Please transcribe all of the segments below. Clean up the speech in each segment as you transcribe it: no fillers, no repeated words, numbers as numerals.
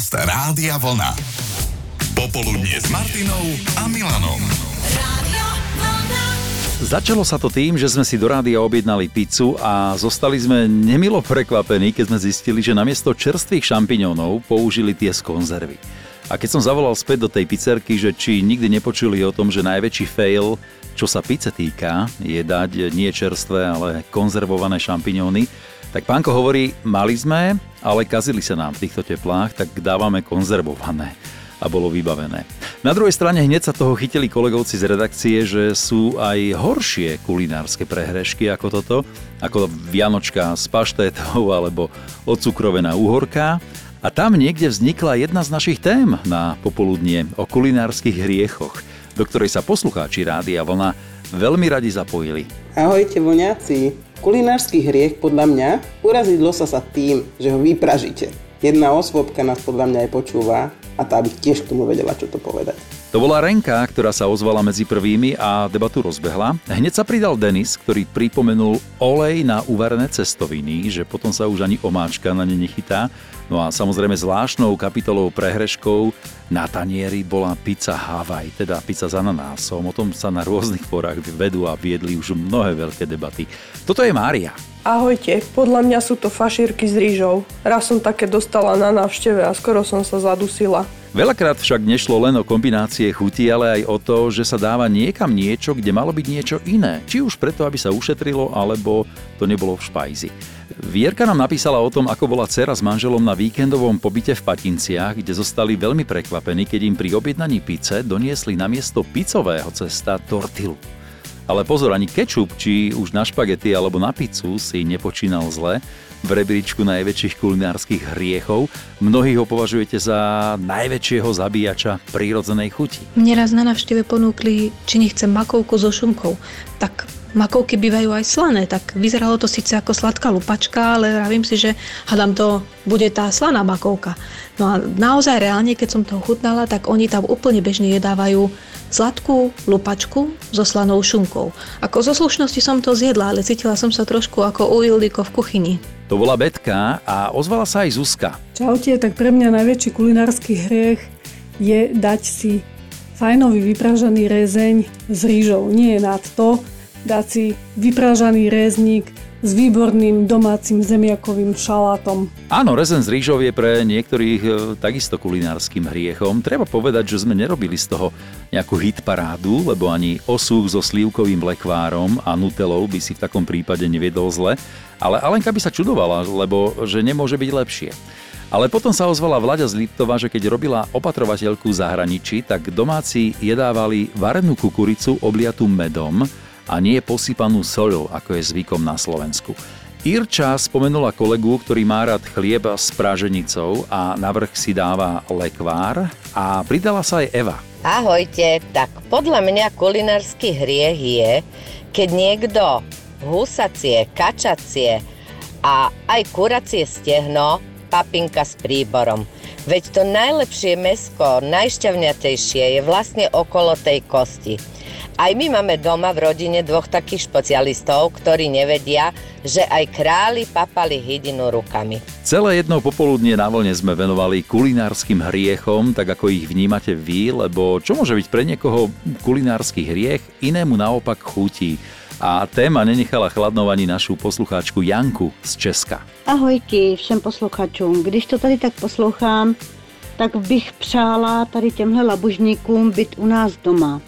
Podcast Rádia Vlna. Popoludnie s Martinou a Milanom. Rádio Vlna. Začalo sa to tým, že sme si do rádia objednali pizzu a zostali sme nemilo prekvapení, keď sme zistili, že namiesto čerstvých šampiňónov použili tie z konzervy. A keď som zavolal späť do tej pizzerky, že či nikdy nepočuli o tom, že najväčší fail, čo sa pizze týka, je dať nie čerstvé, ale konzervované šampiňóny, tak pánko hovorí, mali sme, ale kazili sa nám v týchto teplách, tak dávame konzervované. A bolo vybavené. Na druhej strane hneď sa toho chytili kolegovci z redakcie, že sú aj horšie kulinárske prehrešky ako toto, ako vianočka s paštétou alebo ocukrovená uhorka. A tam niekde vznikla jedna z našich tém na popoludnie o kulinárskych hriechoch, do ktorej sa poslucháči Rádia Vlna veľmi radi zapojili. Ahojte voňáci. Kulinársky hriech podľa mňa urazidlo sa tým, že ho vypražíte. Jedna osôbka nás podľa mňa aj počúva a tá by tiež k tomu vedela, čo to povedať. To bola Renka, ktorá sa ozvala medzi prvými a debatu rozbehla. Hneď sa pridal Denis, ktorý pripomenul olej na uvarené cestoviny, že potom sa už ani omáčka na ne nechytá. No a samozrejme zvláštnou kapitolou prehreškov na tanieri bola pizza Hawaii, teda pizza s ananásom. O tom sa na rôznych forách vedú a viedli už mnohé veľké debaty. Toto je Mária. Ahojte, podľa mňa sú to fašírky s rýžou. Raz som také dostala na návšteve a skoro som sa zadusila. Veľakrát však nešlo len o kombinácie chutí, ale aj o to, že sa dáva niekam niečo, kde malo byť niečo iné. Či už preto, aby sa ušetrilo, alebo to nebolo v špajzi. Vierka nám napísala o tom, ako bola dcera s manželom na víkendovom pobyte v Patinciach, kde zostali veľmi prekvapení, keď im pri objednaní pice doniesli namiesto picového cesta tortilu. Ale pozor, ani kečup, či už na špagety alebo na pizzu si nepočínal zle. V rebríčku najväčších kulinárskych hriechov mnohí ho považujete za najväčšieho zabíjača prírodzenej chuti. Mne raz na návšteve ponúkli, či nechcem makovku so šunkou. Tak makovky bývajú aj slané, tak vyzeralo to síce ako sladká lupačka, ale vravím si, že hádam to bude tá slaná makovka. No a naozaj reálne, keď som toho chutnala, tak oni tam úplne bežne jedávajú sladkú lupačku so slanou šunkou. Ako zo slušnosti som to zjedla, ale cítila som sa trošku ako u Ildiko v kuchyni. To bola Betka a ozvala sa aj Zuzka. Čaute, tak pre mňa najväčší kulinársky hriech je dať si fajnový vypražaný rezeň s rýžou. Nie je nad to dať si vypražaný réznik s výborným domácim zemiakovým šalátom. Áno, rezeň s rýžou je pre niektorých takisto kulinárskym hriechom. Treba povedať, že sme nerobili z toho nejakú hitparádu, lebo ani osuch so slívkovým lekvárom a nutelou by si v takom prípade neviedol zle. Ale Alenka by sa čudovala, lebo že nemôže byť lepšie. Ale potom sa ozvala Vlaďa z Liptova, že keď robila opatrovateľku v zahraničí, tak domáci jedávali varenú kukuricu obliatú medom a nie posypanú soľou, ako je zvykom na Slovensku. Irča spomenula kolegu, ktorý má rád chlieb s praženicou a navrch si dáva lekvár, a pridala sa aj Eva. Ahojte, tak podľa mňa kulinársky hriech je, keď niekto husacie, kačacie a aj kuracie stehno papinka s príborom. Veď to najlepšie mäsko, najšťavňatejšie je vlastne okolo tej kosti. Aj my máme doma v rodine dvoch takých špecialistov, ktorí nevedia, že aj králi papali hydinu rukami. Celé jedno popoludnie na Vlne sme venovali kulinárskym hriechom, tak ako ich vnímate vy, lebo čo môže byť pre niekoho kulinársky hriech, inému naopak chutí. A téma nenechala chladnou ani našu poslucháčku Janku z Česka. Ahojky všem posluchačům. Když to tady tak poslouchám, tak bych přála tady těmhle labužníkům být u nás doma.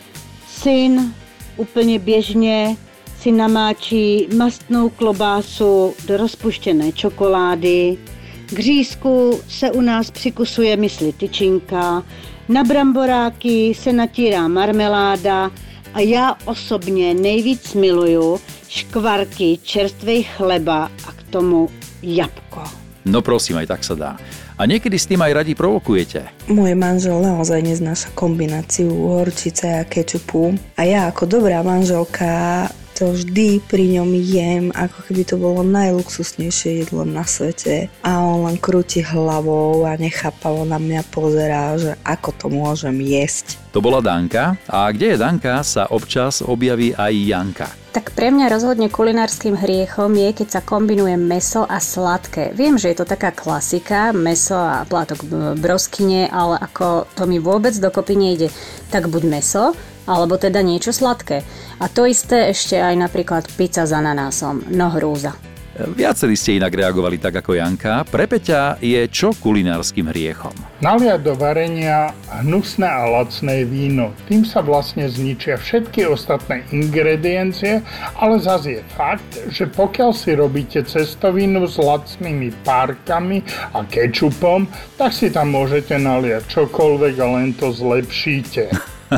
Syn úplně běžně si namáčí mastnou klobásu do rozpuštěné čokolády. K řízku se u nás přikusuje mysli tyčinka, na bramboráky se natírá marmeláda a já osobně nejvíc miluju škvarky čerstvej chleba a k tomu jabko. No prosím, aj tak sa dá. A niekedy s tým aj radi provokujete. Môj manžel naozaj neznáša kombináciu horčice a kečupu. A ja ako dobrá manželka to vždy pri ňom jem, ako keby to bolo najluxusnejšie jedlo na svete. A on len krúti hlavou a nechápavo na mňa pozerá, že ako to môžem jesť. To bola Danka. A kde je Danka, sa občas objaví aj Janka. Tak pre mňa rozhodne kulinárskym hriechom je, keď sa kombinuje mäso a sladké. Viem, že je to taká klasika, mäso a plátok broskyne, ale ako to mi vôbec dokopy nejde, tak buď mäso, alebo teda niečo sladké. A to isté ešte aj napríklad pizza s ananásom, no hrúza. Viacerí ste inak reagovali tak ako Janka. Pre Peťa je čo kulinárskym hriechom? Naliať do varenia hnusné a lacné víno. Tým sa vlastne zničia všetky ostatné ingrediencie, ale zase je fakt, že pokiaľ si robíte cestovinu s lacnými párkami a kečupom, tak si tam môžete naliať čokoľvek a len to zlepšíte.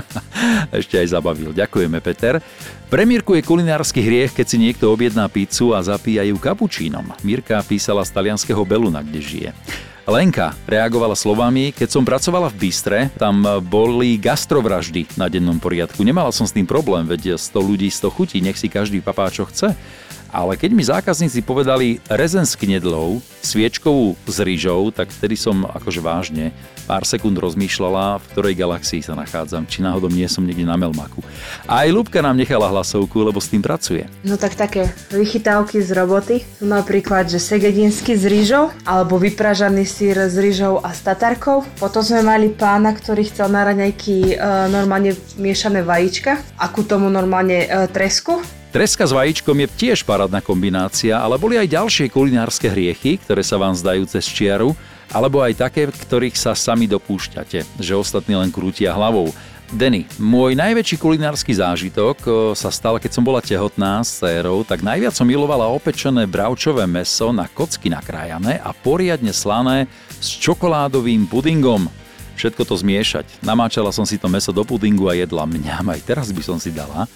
Ešte aj zabavil. Ďakujeme, Peter. Pre Mirku je kulinársky hriech, keď si niekto objedná pizzu a zapíja ju kapučínom. Mirka písala z talianskeho Beluna, kde žije. Lenka reagovala slovami: keď som pracovala v bistre, tam boli gastrovraždy na dennom poriadku. Nemala som s tým problém, veď 100 ľudí 100 chutí, nech si každý papá čo chce. Ale keď mi zákazníci povedali rezen s knedlou, sviečkovú s rýžou, tak vtedy som akože vážne pár sekúnd rozmýšľala, v ktorej galaxii sa nachádzam, či náhodou nie som niekde na Melmaku. A aj Ľubka nám nechala hlasovku, lebo s tým pracuje. No tak také vychytávky z roboty sú napríklad, že segedinsky s rýžou, alebo vypražaný syr s rýžou a s tatarkou. Potom sme mali pána, ktorý chcel na raňajky normálne miešané vajíčka a ku tomu normálne tresku. Treska s vajíčkom je tiež parádna kombinácia, ale boli aj ďalšie kulinárske hriechy, ktoré sa vám zdajú cez čiaru, alebo aj také, ktorých sa sami dopúšťate, že ostatní len krútia hlavou. Denny, môj najväčší kulinársky zážitok sa stal, keď som bola tehotná s dcérou, tak najviac som milovala opečené bravčové mäso na kocky nakrájané a poriadne slané s čokoládovým pudingom. Všetko to zmiešať. Namáčala som si to mäso do pudingu a jedla. Mňam, aj teraz by som si dala.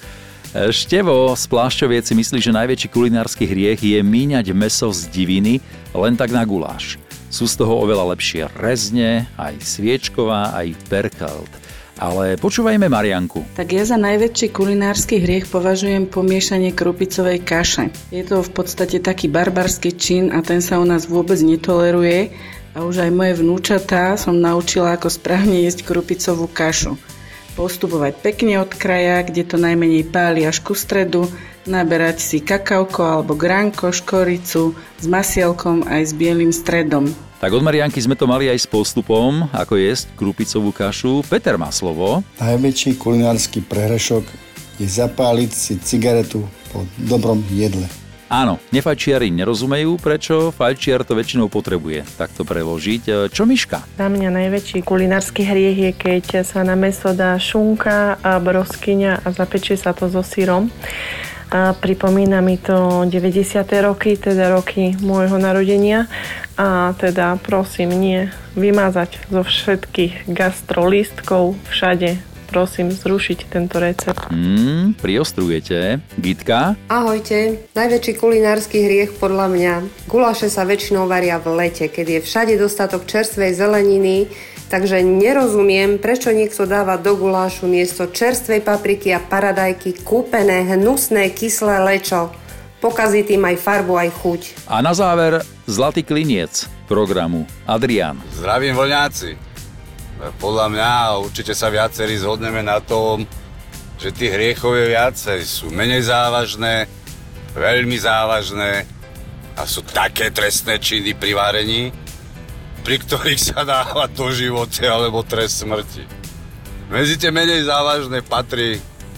Števo z Plášťoviec si myslí, že najväčší kulinársky hriech je míňať mäso z diviny len tak na guláš. Sú z toho oveľa lepšie rezne, aj sviečková, aj perkelt. Ale počúvajme Marianku. Tak ja za najväčší kulinársky hriech považujem pomiešanie krupicovej kaše. Je to v podstate taký barbarský čin a ten sa u nás vôbec netoleruje. A už aj moje vnúčatá som naučila, ako správne jesť krupicovú kašu. Postupovať pekne od kraja, kde to najmenej páli až ku stredu, naberať si kakauko alebo gránko, škoricu s masielkom aj s bielým stredom. Tak od Marianky sme to mali aj s postupom, ako jesť krupicovú kašu. Peter má slovo. Najväčší kulinársky prehrešok je zapáliť si cigaretu po dobrom jedle. Áno, nefajčiari nerozumejú, prečo fajčiar to väčšinou potrebuje takto preložiť. Čo Miška? Za mňa najväčší kulinársky hriech je, keď sa na mäso dá šunka a broskyňa a zapečie sa to so syrom. A pripomína mi to 90. roky, teda roky môjho narodenia. A teda prosím, nie vymazať zo všetkých gastrolístkov všade. Prosím, zrušiť tento recept. Priostrujete. Gitka? Ahojte. Najväčší kulinársky hriech podľa mňa. Guláše sa väčšinou varia v lete, keď je všade dostatok čerstvej zeleniny, takže nerozumiem, prečo niekto dáva do gulášu miesto čerstvej papriky a paradajky kúpené hnusné kyslé lečo. Pokazí tým aj farbu, aj chuť. A na záver zlatý kliniec programu. Adrián. Zdravím voľňáci. Podľa mňa určite sa viacerí zhodneme na tom, že tých hriechov je viacej. Sú menej závažné, veľmi závažné a sú také trestné činy pri varení, pri ktorých sa dáva do živote alebo trest smrti. Medzi tie menej závažné patrí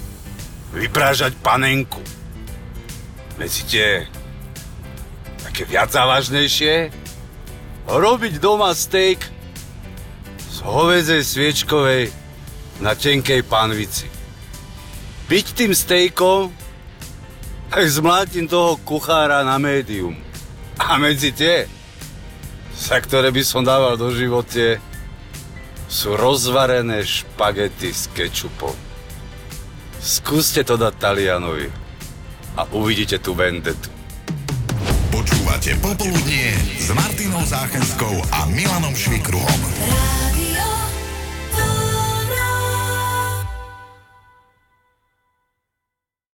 vyprážať panenku. Medzi tie také viac závažnejšie robiť doma steak z hovädzej sviečkovej na tenkej panvici. Byť tým stejkom, tak zmlátim toho kuchára na médium. A medzi tie, za ktoré by som dával do živote, sú rozvarené špagety s kečupom. Skúste to dať Talianovi a uvidíte tú vendetu. Počúvate Popoludnie s Martinou Záchenskou a Milanom Švikruhom.